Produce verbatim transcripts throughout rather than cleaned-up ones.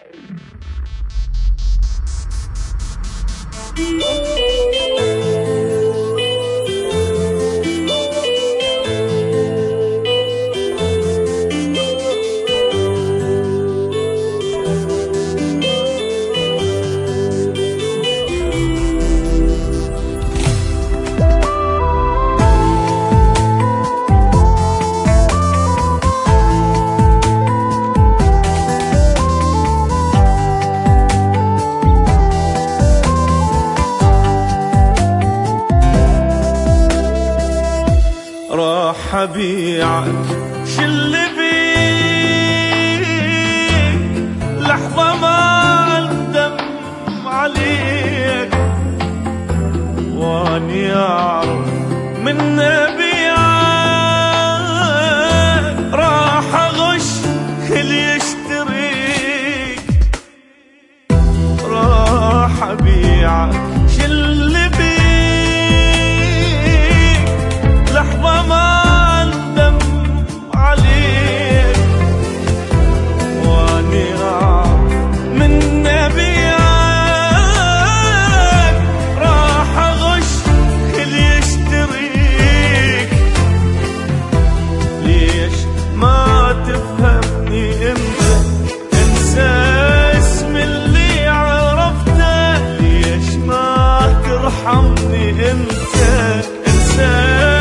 راح أبيعك شل بيك لحظة ما أندم عليك، واني أعرف من أبيعك راح أغش اللي يشتريك. راح أبيعك شل بيك لحظة ما أندم عليك، واني أعرف من أبيعك راح أغش اللي يشتريك. ليش ما تفهمني انت انسى اسم اللي عرفته؟ ليش ما ترحمني انت انسى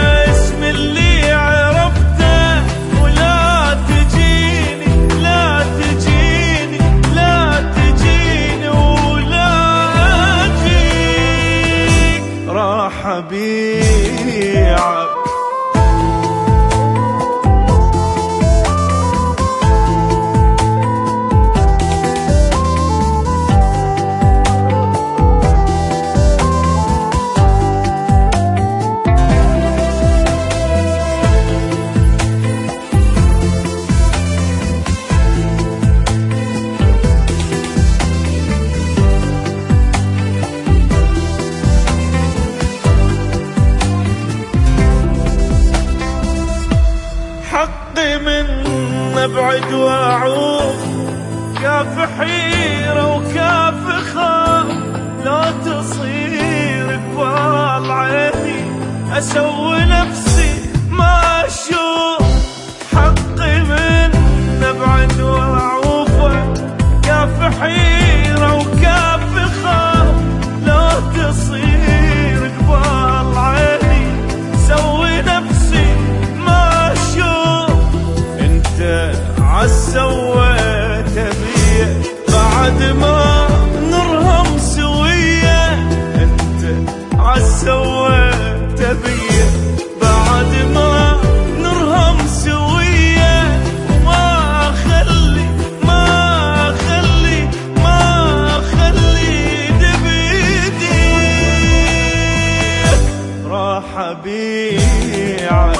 أبيعك. حقي من ابعد واعوف، كاف حيرة وكاف خاف، لا تصير قبال عيني اسوي نفسي ما اشوف. حقي من ابعد واعوف، كاف حيرة وكاف خاف، لا تصير قبال عيني سوي نفسي ما اشوف. انت عالسويت بيه بعد ما نرهم سوية، انت عالسويت بيه بعد ما نرهم سوية، وما اخلي ما اخلي ما اخلي دبيديك. راح ابيعك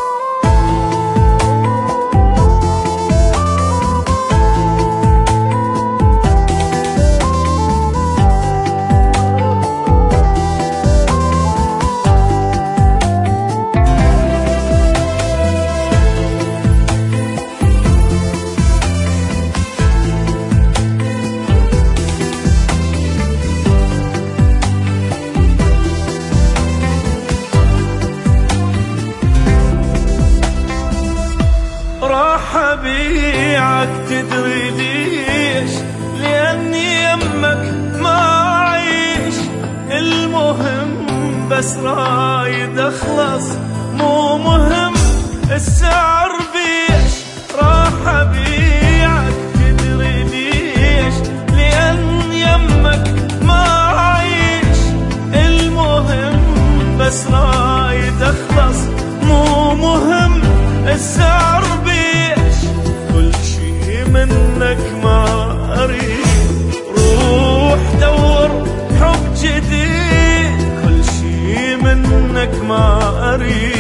راح أبيعك. تدري ليش؟ لأني يمك ما أعيش. المهم بس رايد أخلص، مو مهم السعر بيش. راح أبيعك. تدري ليش؟ لأن يمك ما أعيش. المهم بس رايد أخلص، مو مهم السعر بيش. كل شي منك ما أريد، روح دور حب جديد. كل شي منك ما أريد،